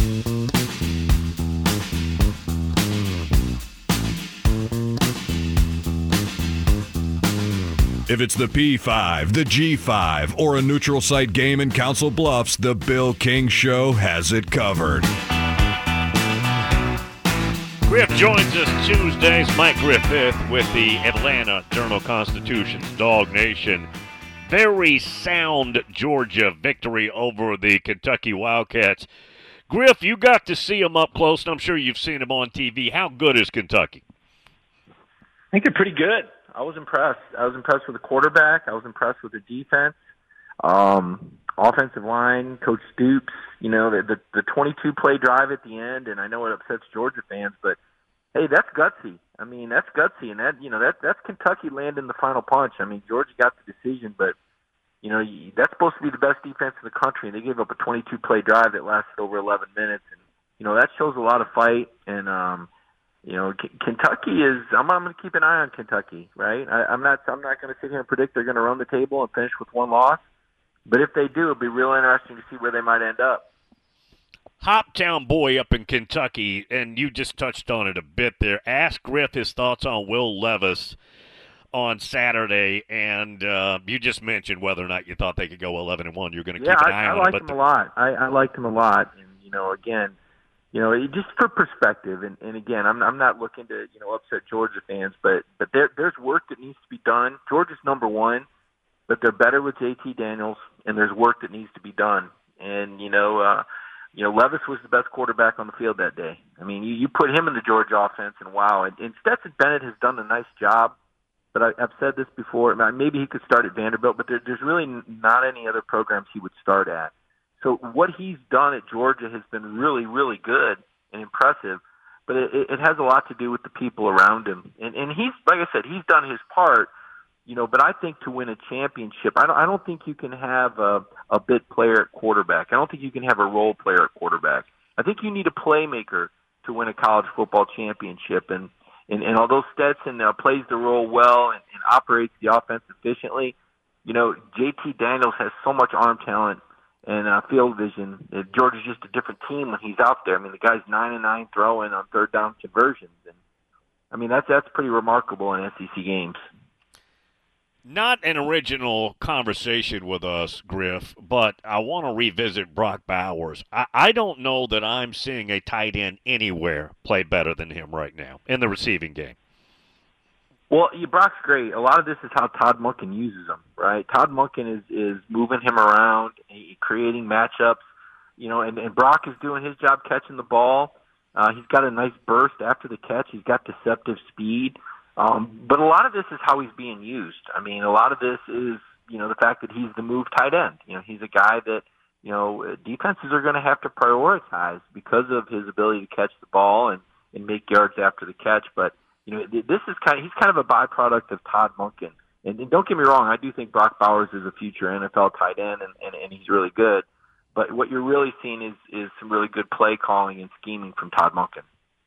If it's the P5, the G5, or a neutral site game in Council Bluffs, the Bill King Show has it covered. Griff joins us Tuesdays. Mike Griffith with the Atlanta Journal-Constitution's Dog Nation. Very sound Georgia victory over the Kentucky Wildcats. Griff, you got to see them up close, and I'm sure you've seen them on TV. How good is Kentucky? I think they're pretty good. I was impressed. I was impressed with the quarterback. I was impressed with the defense. Offensive line, Coach Stoops, you know, the 22-play drive at the end, and I know it upsets Georgia fans, but, hey, that's gutsy. I mean, that's gutsy, and that's Kentucky landing the final punch. I mean, Georgia got the decision, but, you know, that's supposed to be the best defense in the country, and they gave up a 22-play drive that lasted over 11 minutes. And, you know, that shows a lot of fight, and, you know, Kentucky is. I'm going to keep an eye on Kentucky, right? I'm not going to sit here and predict they're going to run the table and finish with one loss. But if they do, it'll be real interesting to see where they might end up. Hoptown boy up in Kentucky, and you just touched on it a bit there. Ask Griff his thoughts on Will Levis on Saturday, and you just mentioned whether or not you thought they could go 11-1. You're going to keep an eye on it. I liked him a lot. I liked him a lot, and you know, again. You know, just for perspective, and again, I'm not looking to, you know, upset Georgia fans, but there's work that needs to be done. Georgia's number one, but they're better with JT Daniels, and there's work that needs to be done. And you know, Levis was the best quarterback on the field that day. I mean, you put him in the Georgia offense, and wow, and Stetson Bennett has done a nice job. But I've said this before. Maybe he could start at Vanderbilt, but there's really not any other programs he would start at. So what he's done at Georgia has been really, really good and impressive, but it has a lot to do with the people around him. And he's, like I said, he's done his part, you know, but I think to win a championship, I don't think you can have a bit player at quarterback. I don't think you can have a role player at quarterback. I think you need a playmaker to win a college football championship. And although Stetson plays the role well and operates the offense efficiently, you know, JT Daniels has so much arm talent and field vision. Georgia's just a different team when he's out there. I mean, the guy's 9-9 throwing on third down conversions, and I mean that's pretty remarkable in SEC games. Not an original conversation with us, Griff, but I want to revisit Brock Bowers. I don't know that I'm seeing a tight end anywhere play better than him right now in the receiving game. Well, Brock's great. A lot of this is how Todd Monken uses him, right? Todd Monken is moving him around, creating matchups, you know, and Brock is doing his job catching the ball. He's got a nice burst after the catch. He's got deceptive speed. But a lot of this is how he's being used. I mean, a lot of this is, you know, the fact that he's the move tight end. You know, he's a guy that, you know, defenses are going to have to prioritize because of his ability to catch the ball and make yards after the catch. But you know, this is he's kind of a byproduct of Todd Monken. And don't get me wrong, I do think Brock Bowers is a future NFL tight end, and he's really good. But what you're really seeing is some really good play calling and scheming from Todd Monken.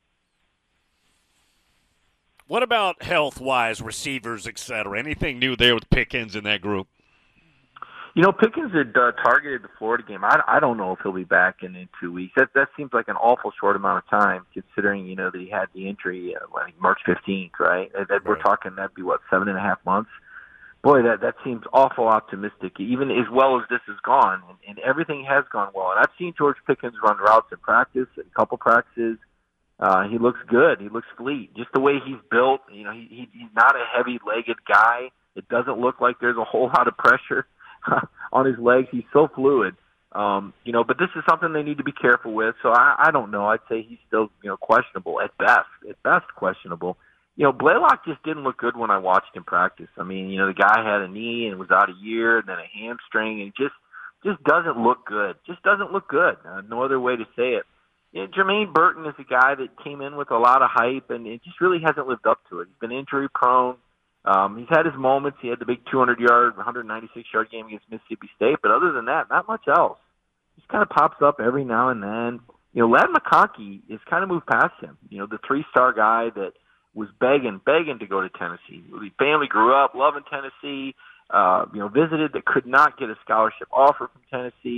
What about health-wise, receivers, et cetera? Anything new there with Pickens in that group? You know, Pickens had targeted the Florida game. I don't know if he'll be back in 2 weeks. That seems like an awful short amount of time, considering, you know, that he had the injury like March 15th, right? We're talking that'd be, 7.5 months? Boy, that seems awful optimistic, even as well as this has gone. And everything has gone well. And I've seen George Pickens run routes in practice, a couple practices. He looks good. He looks fleet. Just the way he's built, you know, he's not a heavy-legged guy. It doesn't look like there's a whole lot of pressure on his legs. He's so fluid. You know, but this is something they need to be careful with. So I don't know. I'd say he's still, you know, questionable at best. At best, questionable. You know, Blaylock just didn't look good when I watched him practice. I mean, you know, the guy had a knee and was out a year, and then a hamstring, and just doesn't look good. Just doesn't look good. No other way to say it. You know, Jermaine Burton is a guy that came in with a lot of hype, and it just really hasn't lived up to it. He's been injury prone. He's had his moments. He had the big 200-yard, 196-yard game against Mississippi State, but other than that, not much else. Just kind of pops up every now and then. You know, Ladd McConkey has kind of moved past him. You know, the three-star guy that was begging to go to Tennessee. His family grew up loving Tennessee, you know, visited that could not get a scholarship offer from Tennessee.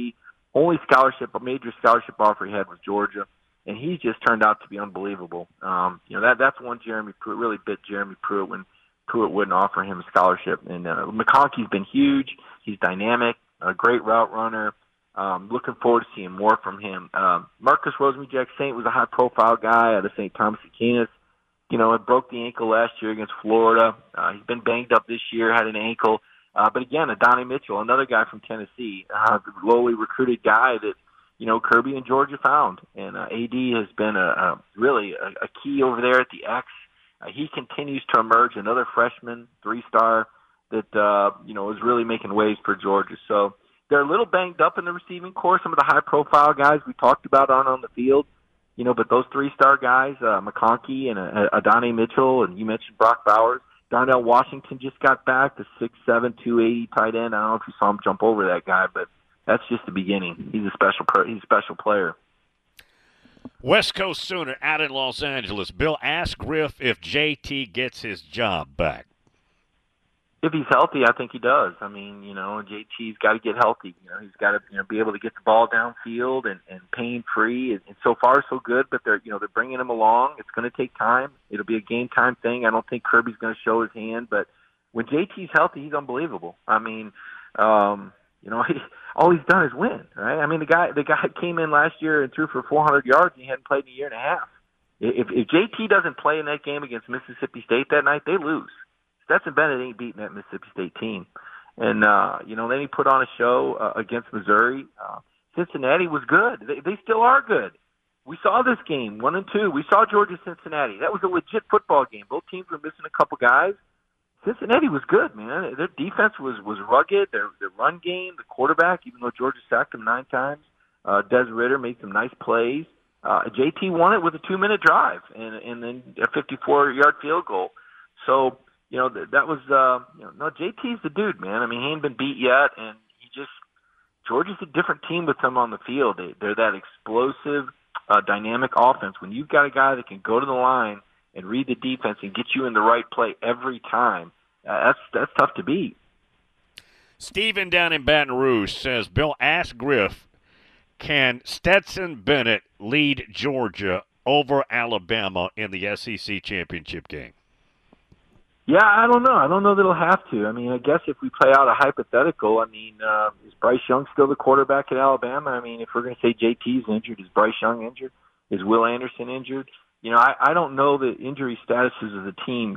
only a major scholarship offer he had was Georgia, and he's just turned out to be unbelievable. That's one Jeremy Pruitt really bit Jeremy Pruitt when Pruitt wouldn't offer him a scholarship. And McConkey's been huge. He's dynamic, a great route runner. Looking forward to seeing more from him. Marcus Rosemy-Jacksaint was a high-profile guy out of St. Thomas Aquinas. It broke the ankle last year against Florida. He's been banged up this year, had an ankle. But again, Adonai Mitchell, another guy from Tennessee, lowly recruited guy that, Kirby and Georgia found. And AD has been really a key over there at the X. He continues to emerge, another freshman, 3-star that, is really making waves for Georgia. So they're a little banged up in the receiving corps, some of the high-profile guys we talked about on the field. But those 3-star guys, McConkey and Adonai Mitchell, and you mentioned Brock Bowers. Darnell Washington just got back, the 6'7", 280 tight end. I don't know if you saw him jump over that guy, but that's just the beginning. He's a special player. West Coast Sooner out in Los Angeles. Bill, ask Griff if JT gets his job back. If he's healthy, I think he does. I mean, JT's got to get healthy. He's got to be able to get the ball downfield and pain-free. And so far, so good. But they're bringing him along. It's going to take time. It'll be a game-time thing. I don't think Kirby's going to show his hand. But when JT's healthy, he's unbelievable. I mean, all he's done is win, right? I mean, the guy came in last year and threw for 400 yards, and he hadn't played in a year and a half. If JT doesn't play in that game against Mississippi State that night, they lose. Stetson Bennett ain't beating that Mississippi State team. And, then he put on a show against Missouri. Cincinnati was good. They still are good. We saw this game, 1-2. We saw Georgia-Cincinnati. That was a legit football game. Both teams were missing a couple guys. Cincinnati was good, man. Their defense was rugged. Their run game, the quarterback, even though Georgia sacked him 9 times, Des Ridder made some nice plays. JT won it with a 2-minute drive and then a 54-yard field goal. So, that was, JT's the dude, man. I mean, he ain't been beat yet, and Georgia's a different team with him on the field. They're that explosive, dynamic offense. When you've got a guy that can go to the line and read the defense and get you in the right play every time, that's tough to beat. Steven down in Baton Rouge says, Bill, ask Griff, can Stetson Bennett lead Georgia over Alabama in the SEC championship game? Yeah, I don't know. I don't know that he'll have to. I mean, I guess if we play out a hypothetical, is Bryce Young still the quarterback at Alabama? I mean, if we're going to say JT's injured, is Bryce Young injured? Is Will Anderson injured? I don't know the injury statuses of the team.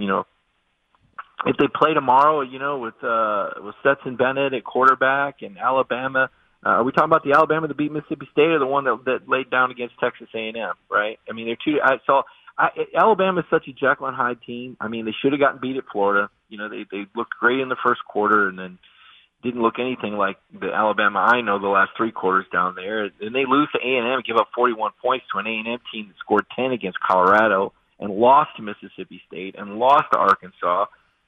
If they play tomorrow, with Stetson Bennett at quarterback and Alabama, are we talking about the Alabama that beat Mississippi State or the one that laid down against Texas A&M, right? I mean, they're two. Alabama is such a Jekyll and Hyde team. I mean, they should have gotten beat at Florida. They looked great in the first quarter and then didn't look anything like the Alabama I know the last 3 quarters down there. And they lose to A&M and give up 41 points to an A&M team that scored 10 against Colorado and lost to Mississippi State and lost to Arkansas.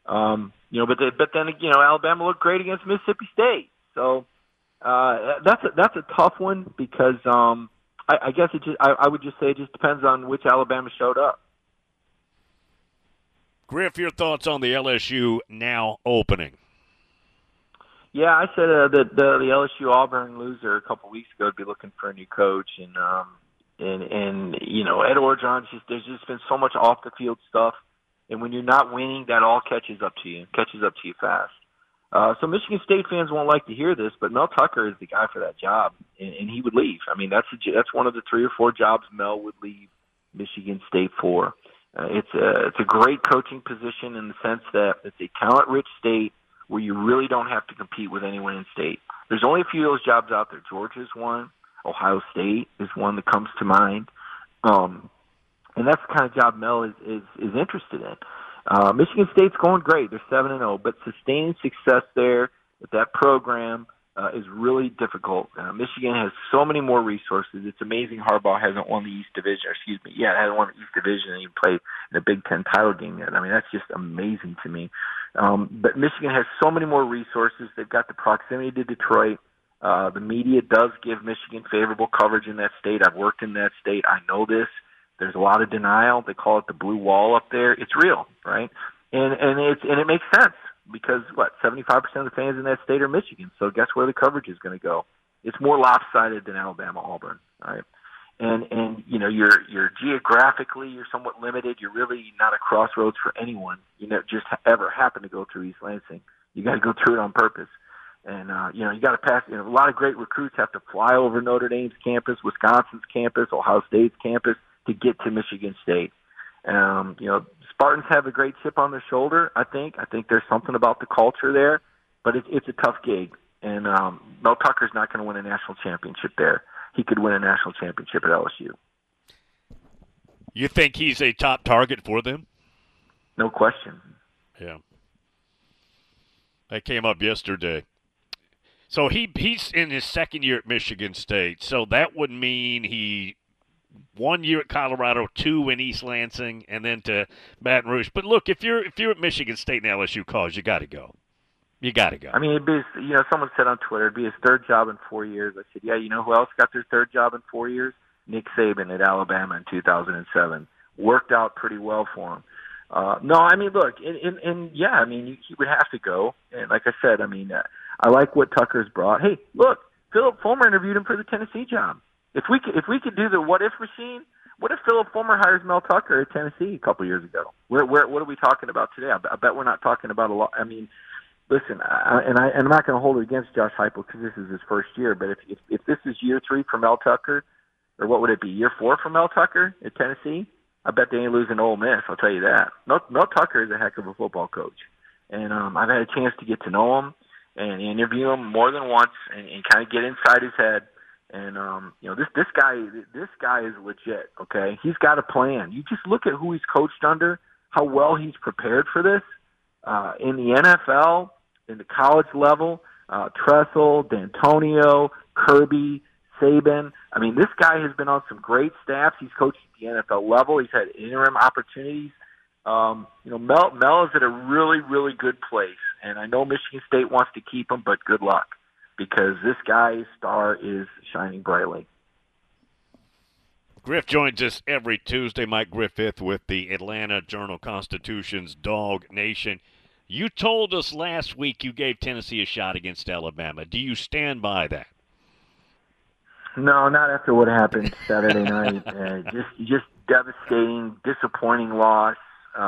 But then Alabama looked great against Mississippi State. So that's a tough one because I guess I would just say it just depends on which Alabama showed up. Griff, your thoughts on the LSU now opening? Yeah, I said that the LSU Auburn loser a couple weeks ago would be looking for a new coach, and Ed Orgeron, there's just been so much off the field stuff, and when you're not winning, that all catches up to you fast. So Michigan State fans won't like to hear this, but Mel Tucker is the guy for that job, and he would leave. I mean, that's one of the 3 or 4 jobs Mel would leave Michigan State for. It's a great coaching position in the sense that it's a talent-rich state where you really don't have to compete with anyone in state. There's only a few of those jobs out there. Georgia's one. Ohio State is one that comes to mind. And that's the kind of job Mel is interested in. Michigan State's going great. They're 7-0, but sustaining success there with that program is really difficult. Michigan has so many more resources. It's amazing Harbaugh hasn't won the East Division. Hasn't won the East Division and even played in a Big Ten title game yet. I mean, that's just amazing to me. But Michigan has so many more resources. They've got the proximity to Detroit. The media does give Michigan favorable coverage in that state. I've worked in that state. I know this. There's a lot of denial. They call it the blue wall up there. It's real, right? And it makes sense because 75% of the fans in that state are Michigan. So guess where the coverage is going to go? It's more lopsided than Alabama-Auburn, all right? And you know, you're geographically, you're somewhat limited. You're really not a crossroads for anyone. You know, just ever happen to go through East Lansing. You got to go through it on purpose. And, you know, you got to pass. You know, a lot of great recruits have to fly over Notre Dame's campus, Wisconsin's campus, Ohio State's campus to get to Michigan State. You know, Spartans have a great chip on their shoulder, I think. I think there's something about the culture there, but it's a tough gig. And Mel Tucker's not going to win a national championship there. He could win a national championship at LSU. You think he's a top target for them? No question. Yeah. That came up yesterday. So he's in his second year at Michigan State. So that would mean he 1 year at Colorado, 2 in East Lansing, and then to Baton Rouge. But look, if you're at Michigan State and LSU calls, you got to go. You got to go. I mean, it'd be, you know, someone said on Twitter, it'd be his third job in 4 years. I said, yeah, you know who else got their third job in 4 years? Nick Saban at Alabama in 2007. Worked out pretty well for him. No, I mean, look, and yeah, I mean, he would have to go. And like I said, I mean, I like what Tucker's brought. Hey, look, Philip Fulmer interviewed him for the Tennessee job. If we could do the what if machine, what if Philip Fulmer hires Mel Tucker at Tennessee a couple years ago? What are we talking about today? I bet we're not talking about a lot. I mean, listen, I'm not going to hold it against Josh Heupel because this is his first year. But if this is year 3 for Mel Tucker, or what would it be, year 4 for Mel Tucker at Tennessee? I bet they ain't losing Ole Miss. I'll tell you that. Mel Tucker is a heck of a football coach, and I've had a chance to get to know him and interview him more than once and kind of get inside his head. And you know, this guy is legit. Okay, he's got a plan. You just look at who he's coached under, how well he's prepared for this in the NFL, in the college level. Tressel, D'Antonio, Kirby, Saban. I mean, this guy has been on some great staffs. He's coached at the NFL level. He's had interim opportunities. You know, Mel is at a really, really good place. And I know Michigan State wants to keep him, but good luck because this guy's star is shining brightly. Griff joins us every Tuesday. Mike Griffith with the Atlanta Journal-Constitution's Dog Nation. You told us last week you gave Tennessee a shot against Alabama. Do you stand by that? No, not after what happened Saturday night. Just devastating, disappointing loss.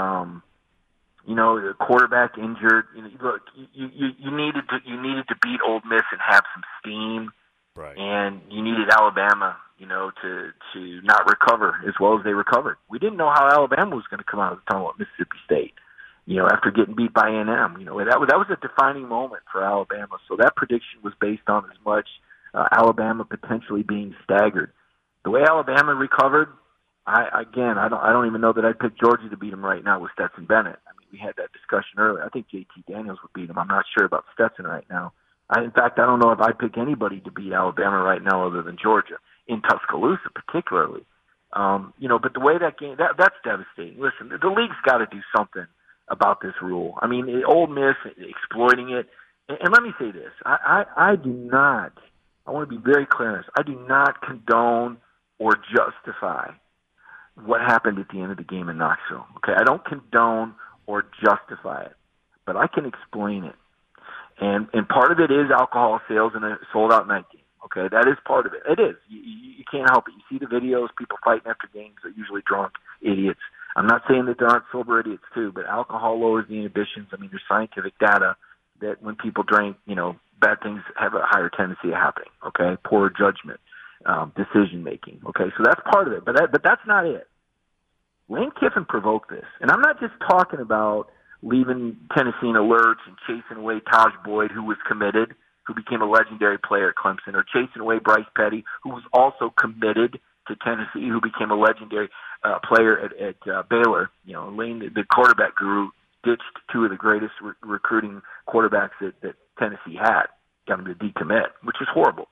You know, the quarterback injured. You know, look, you needed to beat Ole Miss and have some steam, right? And you needed Alabama, you know, to not recover as well as they recovered. We didn't know how Alabama was going to come out of the tunnel at Mississippi State. You know, after getting beat by A&M, you know, that was a defining moment for Alabama. So that prediction was based on as much Alabama potentially being staggered. The way Alabama recovered, I don't even know that I'd pick Georgia to beat them right now with Stetson Bennett. I mean, we had that discussion earlier. I think JT Daniels would beat him. I'm not sure about Stetson right now. In fact, I don't know if I'd pick anybody to beat Alabama right now other than Georgia, in Tuscaloosa particularly. You know, but the way that game, that's devastating. Listen, the league's got to do something about this rule. I mean, Ole Miss exploiting it. And let me say this. I do not, I want to be very clear on this. I do not condone or justify what happened at the end of the game in Knoxville. Okay, I don't condone or justify it, but I can explain it. And part of it is alcohol sales in a sold-out night game. Okay, that is part of it. It is. You can't help it. You see the videos, people fighting after games. They're usually drunk idiots. I'm not saying that there aren't sober idiots too, but alcohol lowers the inhibitions. I mean, there's scientific data that when people drink, you know, bad things have a higher tendency of happening. Okay, poor judgment, decision making. Okay, so that's part of it, but that's not it. Lane Kiffin provoked this, and I'm not just talking about leaving Tennessee in alerts and chasing away Taj Boyd, who was committed, who became a legendary player at Clemson, or chasing away Bryce Petty, who was also committed to Tennessee, who became a legendary player at Baylor. You know, Lane, the quarterback guru, ditched 2 of the greatest recruiting quarterbacks that Tennessee had. Got him to decommit, which is horrible.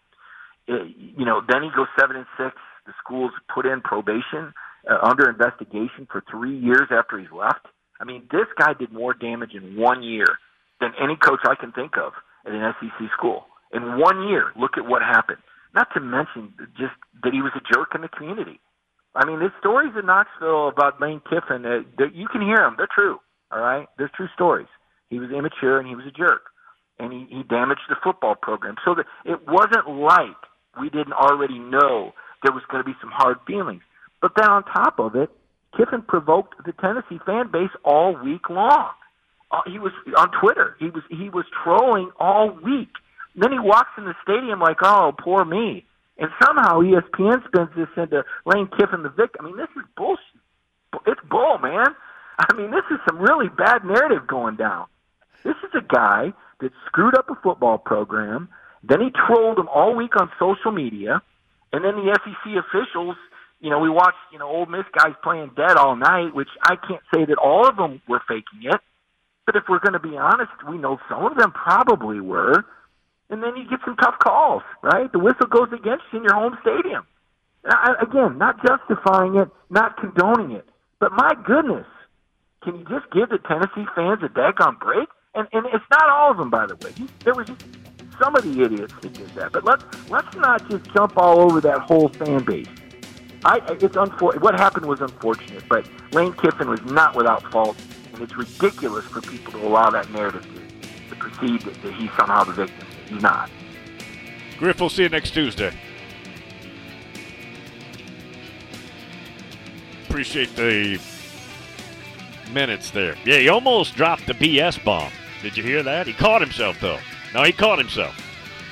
You know, then he goes 7-6. The school's put in probation, under investigation for 3 years after he's left. I mean, this guy did more damage in 1 year than any coach I can think of at an SEC school. In 1 year, look at what happened. Not to mention just that he was a jerk in the community. I mean, there's stories in Knoxville about Lane Kiffin that you can hear them. They're true, all right? They're true stories. He was immature and he was a jerk. and he damaged the football program. So that it wasn't like we didn't already know there was going to be some hard feelings. But then on top of it, Kiffin provoked the Tennessee fan base all week long. He was on Twitter. He was trolling all week. And then he walks in the stadium like, oh, poor me. And somehow ESPN spins this into Lane Kiffin the victim. I mean, this is bullshit. It's bull, man. I mean, this is some really bad narrative going down. This is a guy that screwed up a football program. Then he trolled him all week on social media. And then the SEC officials, we watched, Ole Miss guys playing dead all night, which I can't say that all of them were faking it. But if we're going to be honest, we know some of them probably were. And then you get some tough calls, right? The whistle goes against you in your home stadium. Again, not justifying it, not condoning it. But my goodness, can you just give the Tennessee fans a daggone break? And it's not all of them, by the way. There was just some of the idiots that did that. But let's not just jump all over that whole fan base. It's unfortunate. What happened was unfortunate, but Lane Kiffin was not without fault, and it's ridiculous for people to allow that narrative to proceed that he's somehow the victim. He's not. Griff, we'll see you next Tuesday. Appreciate the minutes there. Yeah, he almost dropped the BS bomb. Did you hear that? He caught himself, though. No, he caught himself.